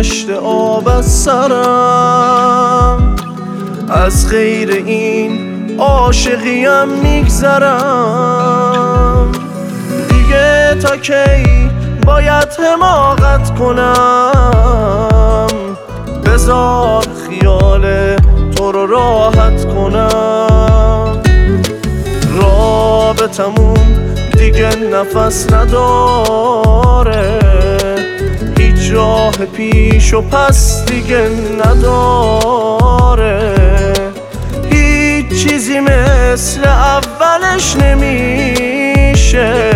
گذشته آب از سرم، از غیر این عاشقیم میگذرم. دیگه تا کی باید حماقت کنم؟ بذار خیال تو رو راحت کنم. رابطمون دیگه نفس نداره، هیچ راه پیش و پس دیگه نداره. هیچ چیزی مثل اولش نمیشه،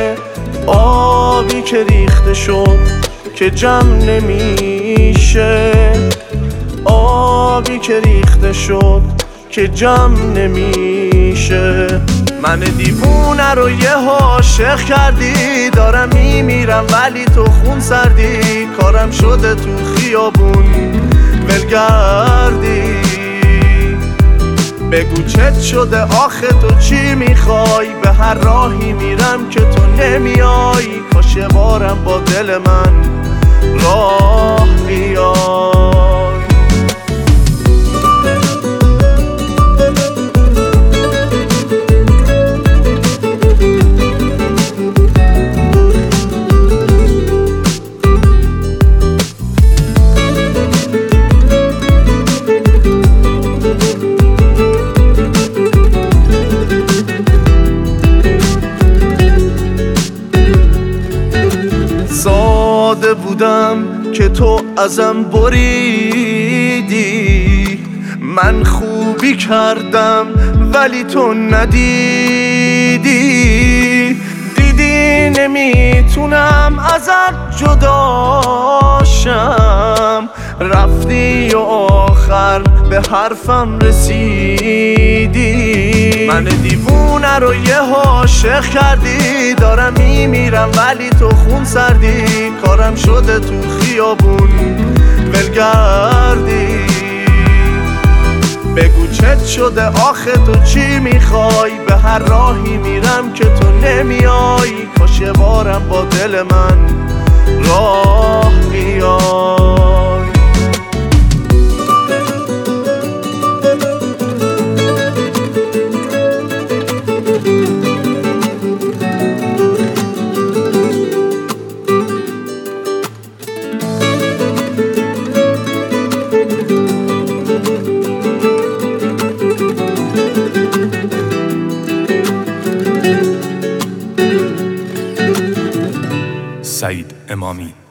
آبی که ریخته شد که جمع نمیشه، آبی که ریخته شد که جمع نمیشه. من دیوونه رو یه عاشق کردی، دارم میمیرم ولی تو خون سردی. کارم شده تو خیابون ولگردی، بگو چت شده آخه تو چی میخوای؟ به هر راهی میرم که تو نمیای، کاش یه بارم با دل من راه بیای. ساده بودم که تو ازم بریدی، من خوبی کردم ولی تو ندیدی. دیدی نمیتونم ازت جداشم، رفتی و آخر به حرفم رسیدی. من دیوونه رو یه عاشق کردی، دارم میمیرم ولی تو خون سردی. کارم شده تو خیابون ولگردی، بگو چت شده آخه تو چی میخوای؟ به هر راهی میرم که تو نمیای، کاش یه بارم با دل من راه بیای. سعید امامی.